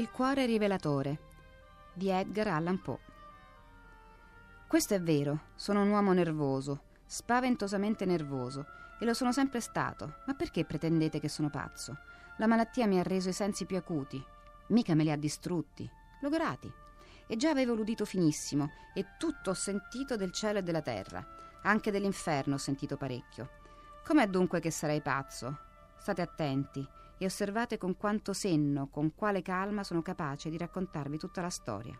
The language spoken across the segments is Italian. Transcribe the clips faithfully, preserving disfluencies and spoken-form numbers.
Il cuore rivelatore di Edgar Allan Poe. Questo è vero, sono un uomo nervoso, spaventosamente nervoso, e lo sono sempre stato. Ma perché pretendete che sono pazzo? La malattia mi ha reso i sensi più acuti, mica me li ha distrutti, logorati. E già avevo l'udito finissimo, e tutto ho sentito del cielo e della terra, anche dell'inferno ho sentito parecchio. Com'è dunque che sarei pazzo? State attenti e osservate con quanto senno, con quale calma sono capace di raccontarvi tutta la storia.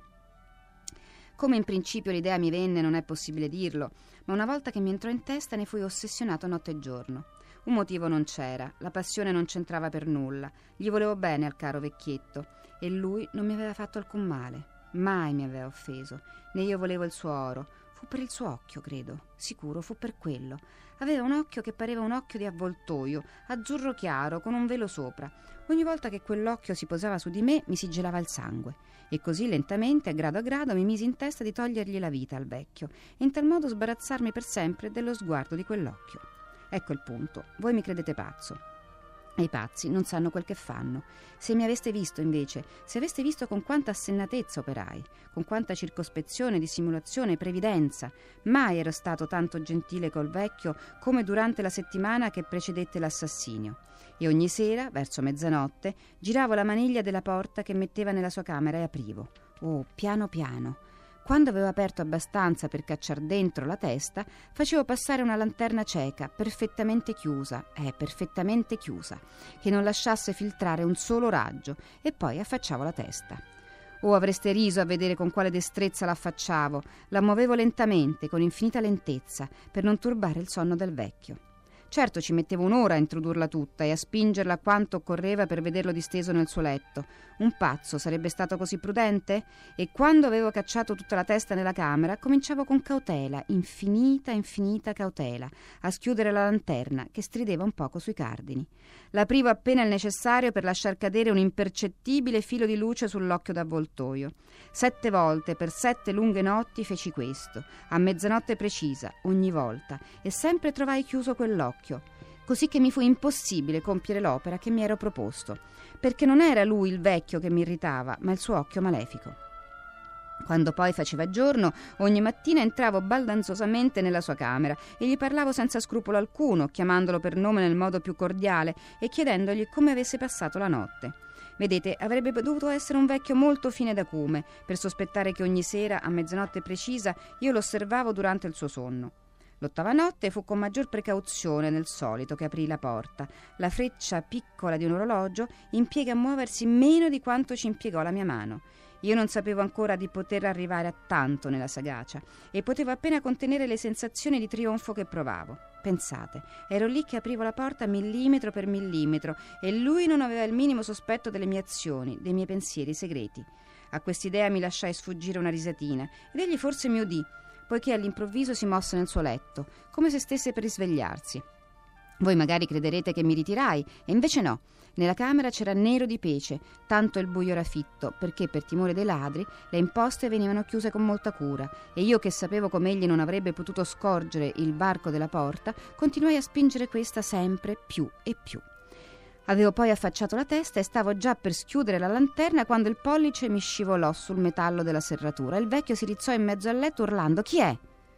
Come in principio l'idea mi venne non è possibile dirlo, ma una volta che mi entrò in testa ne fui ossessionato notte e giorno. Un motivo non c'era, la passione non c'entrava per nulla, gli volevo bene al caro vecchietto e lui non mi aveva fatto alcun male, mai mi aveva offeso, né io volevo il suo oro. Fu per il suo occhio, credo, sicuro fu per quello. Aveva un occhio che pareva un occhio di avvoltoio, azzurro chiaro, con un velo sopra. Ogni volta che quell'occhio si posava su di me mi si gelava il sangue. E così lentamente, a grado a grado, mi misi in testa di togliergli la vita al vecchio, e in tal modo sbarazzarmi per sempre dello sguardo di quell'occhio. Ecco il punto. Voi mi credete pazzo. E i pazzi non sanno quel che fanno. Se mi aveste visto, invece, se aveste visto con quanta assennatezza operai, con quanta circospezione, dissimulazione e previdenza, mai ero stato tanto gentile col vecchio come durante la settimana che precedette l'assassinio. E ogni sera, verso mezzanotte, giravo la maniglia della porta che metteva nella sua camera e aprivo. Oh, piano piano. Quando avevo aperto abbastanza per cacciar dentro la testa, facevo passare una lanterna cieca, perfettamente chiusa, eh, perfettamente chiusa, che non lasciasse filtrare un solo raggio, e poi affacciavo la testa. Oh, avreste riso a vedere con quale destrezza la affacciavo, la muovevo lentamente, con infinita lentezza, per non turbare il sonno del vecchio. Certo ci mettevo un'ora a introdurla tutta e a spingerla quanto occorreva per vederlo disteso nel suo letto. Un pazzo sarebbe stato così prudente? E quando avevo cacciato tutta la testa nella camera, cominciavo con cautela, infinita, infinita cautela, a schiudere la lanterna, che strideva un poco sui cardini. L'aprivo appena il necessario per lasciar cadere un impercettibile filo di luce sull'occhio d'avvoltoio. Sette volte, per sette lunghe notti, feci questo, a mezzanotte precisa, ogni volta, e sempre trovai chiuso quell'occhio, così che mi fu impossibile compiere l'opera che mi ero proposto, perché non era lui il vecchio che mi irritava, ma il suo occhio malefico. Quando poi faceva giorno, ogni mattina entravo baldanzosamente nella sua camera e gli parlavo senza scrupolo alcuno, chiamandolo per nome nel modo più cordiale e chiedendogli come avesse passato la notte. Vedete, avrebbe dovuto essere un vecchio molto fine d'acume per sospettare che ogni sera, a mezzanotte precisa, io lo osservavo durante il suo sonno. L'ottava notte fu con maggior precauzione del solito che aprì la porta. La freccia piccola di un orologio impiega a muoversi meno di quanto ci impiegò la mia mano. Io non sapevo ancora di poter arrivare a tanto nella sagacia e potevo appena contenere le sensazioni di trionfo che provavo. Pensate, ero lì che aprivo la porta millimetro per millimetro e lui non aveva il minimo sospetto delle mie azioni, dei miei pensieri segreti. A quest'idea mi lasciai sfuggire una risatina ed egli forse mi udì, poiché all'improvviso si mosse nel suo letto, come se stesse per risvegliarsi. Voi magari crederete che mi ritirai, e invece no. Nella camera c'era nero di pece, tanto il buio era fitto, perché per timore dei ladri le imposte venivano chiuse con molta cura, e io che sapevo come egli non avrebbe potuto scorgere il varco della porta, continuai a spingere questa sempre più e più. Avevo poi affacciato la testa e stavo già per schiudere la lanterna quando il pollice mi scivolò sul metallo della serratura. Il vecchio si rizzò in mezzo al letto urlando «Chi è?».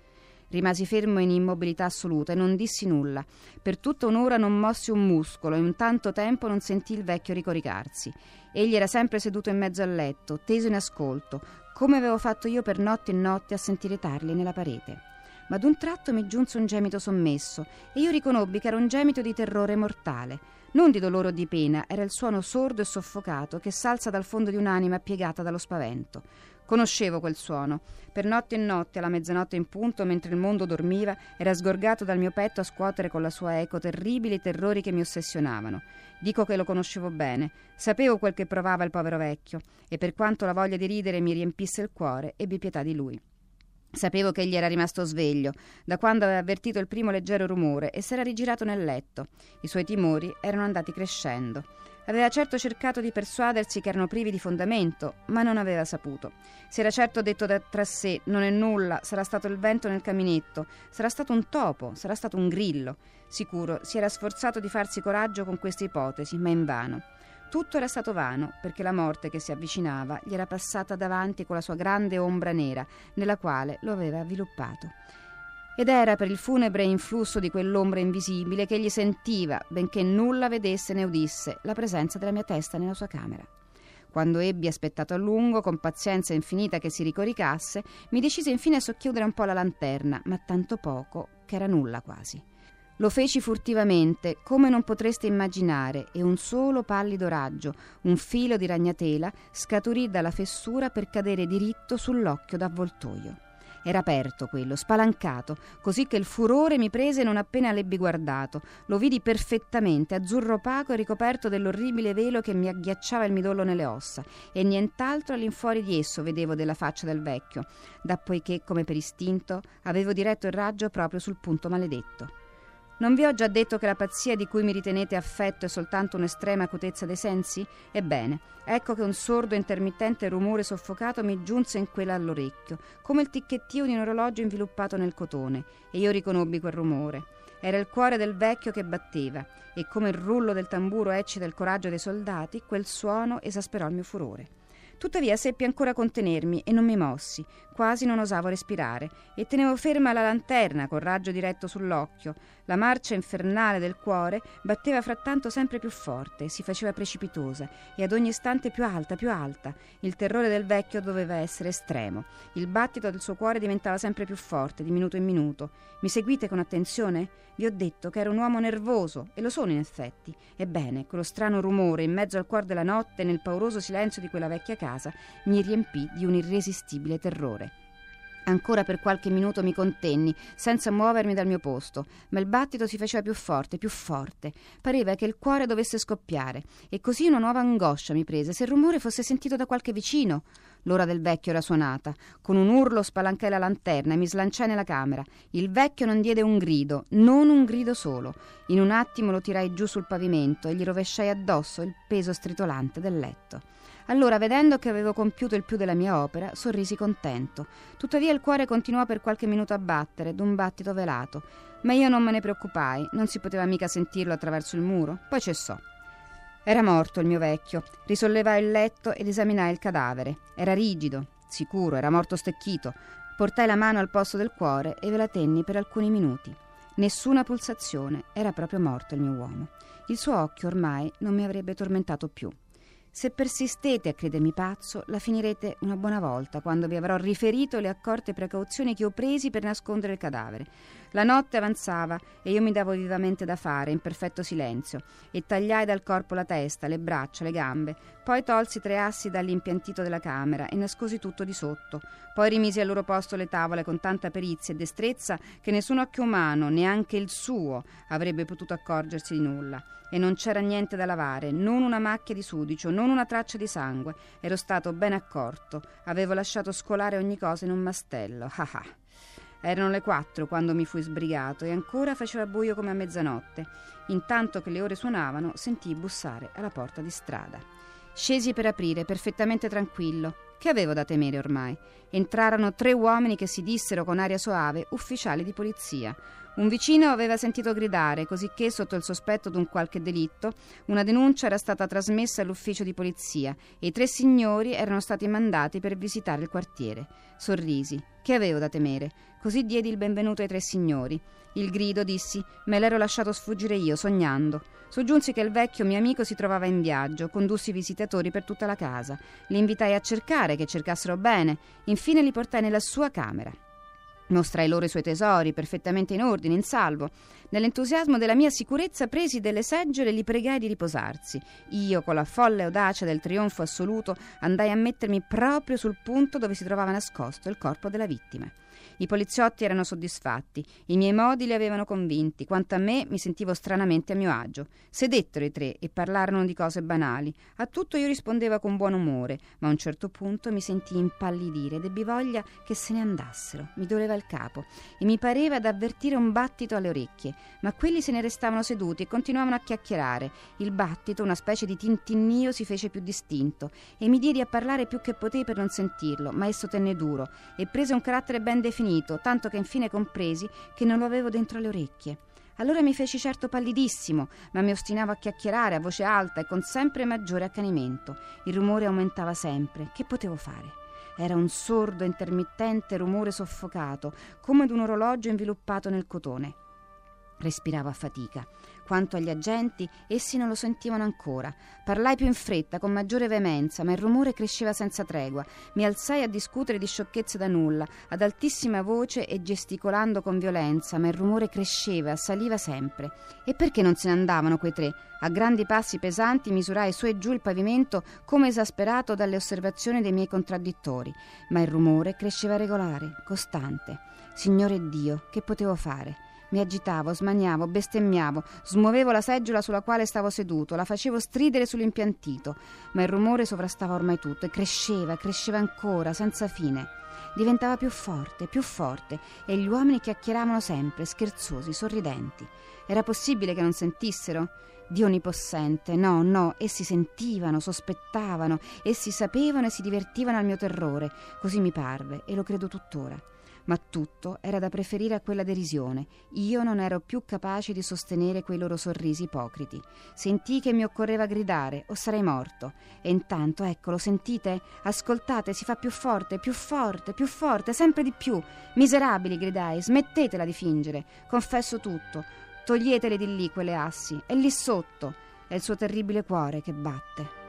Rimasi fermo in immobilità assoluta e non dissi nulla. Per tutta un'ora non mossi un muscolo e in tanto tempo non sentii il vecchio ricoricarsi. Egli era sempre seduto in mezzo al letto, teso in ascolto, come avevo fatto io per notte e notte a sentire tarli nella parete. Ma d'un tratto mi giunse un gemito sommesso e io riconobbi che era un gemito di terrore mortale. Non di dolore o di pena, era il suono sordo e soffocato che s'alza dal fondo di un'anima piegata dallo spavento. Conoscevo quel suono. Per notte e notte, alla mezzanotte in punto, mentre il mondo dormiva, era sgorgato dal mio petto a scuotere con la sua eco terribili terrori che mi ossessionavano. Dico che lo conoscevo bene. Sapevo quel che provava il povero vecchio, e per quanto la voglia di ridere mi riempisse il cuore, ebbi pietà di lui. Sapevo che egli era rimasto sveglio, da quando aveva avvertito il primo leggero rumore, e s'era rigirato nel letto. I suoi timori erano andati crescendo. Aveva certo cercato di persuadersi che erano privi di fondamento, ma non aveva saputo. Si era certo detto da, tra sé: non è nulla, sarà stato il vento nel caminetto, sarà stato un topo, sarà stato un grillo. Sicuro, si era sforzato di farsi coraggio con queste ipotesi, ma invano. tutto era stato vano, perché la morte che si avvicinava gli era passata davanti con la sua grande ombra nera, nella quale lo aveva avviluppato. Ed era per il funebre influsso di quell'ombra invisibile che egli sentiva, benché nulla vedesse né udisse, la presenza della mia testa nella sua camera. Quando ebbi aspettato a lungo, con pazienza infinita che si ricoricasse, mi decise infine a socchiudere un po' la lanterna, ma tanto poco che era nulla quasi. Lo feci furtivamente, come non potreste immaginare, e un solo pallido raggio, un filo di ragnatela, scaturì dalla fessura per cadere diritto sull'occhio d'avvoltoio. Era aperto quello, spalancato, così che il furore mi prese non appena l'ebbi guardato. Lo vidi perfettamente, azzurro opaco e ricoperto dell'orribile velo che mi agghiacciava il midollo nelle ossa, e nient'altro all'infuori di esso vedevo della faccia del vecchio, dappoiché, come per istinto, avevo diretto il raggio proprio sul punto maledetto. Non vi ho già detto che la pazzia di cui mi ritenete affetto è soltanto un'estrema acutezza dei sensi? Ebbene, ecco che un sordo e intermittente rumore soffocato mi giunse in quella all'orecchio, come il ticchettio di un orologio inviluppato nel cotone, e io riconobbi quel rumore. Era il cuore del vecchio che batteva, e come il rullo del tamburo eccita il coraggio dei soldati, quel suono esasperò il mio furore. Tuttavia seppi ancora contenermi e non mi mossi, quasi non osavo respirare, e tenevo ferma la lanterna col raggio diretto sull'occhio. La marcia infernale del cuore batteva frattanto sempre più forte, si faceva precipitosa e ad ogni istante più alta, più alta. Il terrore del vecchio doveva essere estremo. Il battito del suo cuore diventava sempre più forte, di minuto in minuto. Mi seguite con attenzione? Vi ho detto che era un uomo nervoso, e lo sono in effetti. Ebbene, quello strano rumore in mezzo al cuor della notte, nel pauroso silenzio di quella vecchia casa, mi riempì di un irresistibile terrore. Ancora per qualche minuto mi contenni, senza muovermi dal mio posto, ma il battito si faceva più forte, più forte. Pareva che il cuore dovesse scoppiare, e così una nuova angoscia mi prese, se il rumore fosse sentito da qualche vicino. L'ora del vecchio era suonata. Con un urlo spalancai la lanterna e mi slanciai nella camera. Il vecchio non diede un grido, non un grido solo. In un attimo lo tirai giù sul pavimento e gli rovesciai addosso il peso stritolante del letto. Allora, vedendo che avevo compiuto il più della mia opera, sorrisi contento. Tuttavia il cuore continuò per qualche minuto a battere, d'un battito velato. Ma io non me ne preoccupai, non si poteva mica sentirlo attraverso il muro. Poi cessò. Era morto il mio vecchio. Risollevai il letto ed esaminai il cadavere. Era rigido, sicuro, era morto stecchito. Portai la mano al posto del cuore e ve la tenni per alcuni minuti. Nessuna pulsazione, era proprio morto il mio uomo. Il suo occhio ormai non mi avrebbe tormentato più. Se persistete a credermi pazzo, la finirete una buona volta, quando vi avrò riferito le accorte precauzioni che ho presi per nascondere il cadavere. La notte avanzava e io mi davo vivamente da fare, in perfetto silenzio, e tagliai dal corpo la testa, le braccia, le gambe. Poi tolsi tre assi dall'impiantito della camera e nascosi tutto di sotto. Poi rimisi al loro posto le tavole con tanta perizia e destrezza che nessun occhio umano, neanche il suo, avrebbe potuto accorgersi di nulla. E non c'era niente da lavare, non una macchia di sudicio, non una traccia di sangue. Ero stato ben accorto, avevo lasciato scolare ogni cosa in un mastello. Ah ah. Erano le quattro quando mi fui sbrigato e ancora faceva buio come a mezzanotte. Intanto che le ore suonavano, sentii bussare alla porta di strada. Scesi per aprire, perfettamente tranquillo. Che avevo da temere ormai? Entrarono tre uomini che si dissero con aria soave ufficiali di polizia. Un vicino aveva sentito gridare, cosicché, sotto il sospetto d'un qualche delitto, una denuncia era stata trasmessa all'ufficio di polizia e i tre signori erano stati mandati per visitare il quartiere. Sorrisi. Che avevo da temere? Così diedi il benvenuto ai tre signori. Il grido, dissi, me l'ero lasciato sfuggire io, sognando. Soggiunsi che il vecchio mio amico si trovava in viaggio, condussi i visitatori per tutta la casa. Li invitai a cercare, che cercassero bene. Infine li portai nella sua camera. Mostrai loro i suoi tesori, perfettamente in ordine, in salvo. Nell'entusiasmo della mia sicurezza presi delle seggiole e li pregai di riposarsi. Io, con la folle audacia del trionfo assoluto, andai a mettermi proprio sul punto dove si trovava nascosto il corpo della vittima. I poliziotti erano soddisfatti, i miei modi li avevano convinti, quanto a me mi sentivo stranamente a mio agio. Sedettero i tre e parlarono di cose banali. A tutto io rispondeva con buon umore, ma a un certo punto mi sentii impallidire ed ebbi voglia che se ne andassero. Mi doleva il capo e mi pareva d'avvertire un battito alle orecchie, ma quelli se ne restavano seduti e continuavano a chiacchierare. Il battito, una specie di tintinnio, si fece più distinto e mi diedi a parlare più che potei per non sentirlo, ma esso tenne duro e prese un carattere ben definito, tanto che infine compresi che non lo avevo dentro le orecchie. Allora mi feci certo pallidissimo, ma mi ostinavo a chiacchierare a voce alta e con sempre maggiore accanimento. Il rumore aumentava sempre. Che potevo fare? Era un sordo, intermittente rumore soffocato, come d'un orologio inviluppato nel cotone. Respiravo a fatica. Quanto agli agenti, essi non lo sentivano ancora. Parlai più in fretta, con maggiore veemenza, ma il rumore cresceva senza tregua. Mi alzai a discutere di sciocchezze da nulla, ad altissima voce e gesticolando con violenza, ma il rumore cresceva, saliva sempre. E perché non se ne andavano quei tre? A grandi passi pesanti misurai su e giù il pavimento, come esasperato dalle osservazioni dei miei contraddittori, ma il rumore cresceva regolare, costante. Signore Dio, che potevo fare? Mi agitavo, smaniavo, bestemmiavo, smuovevo la seggiola sulla quale stavo seduto, la facevo stridere sull'impiantito, ma il rumore sovrastava ormai tutto e cresceva, cresceva ancora, senza fine. Diventava più forte, più forte, e gli uomini chiacchieravano sempre, scherzosi, sorridenti. Era possibile che non sentissero? Dio onnipossente, no, no, essi sentivano, sospettavano, essi sapevano e si divertivano al mio terrore, così mi parve, e lo credo tuttora. Ma tutto era da preferire a quella derisione. Io non ero più capace di sostenere quei loro sorrisi ipocriti. Sentii che mi occorreva gridare o sarei morto. E intanto, ecco, lo sentite? Ascoltate, si fa più forte, più forte, più forte, sempre di più. Miserabili, gridai, smettetela di fingere. Confesso tutto. Toglietele di lì quelle assi. È lì sotto. È il suo terribile cuore che batte.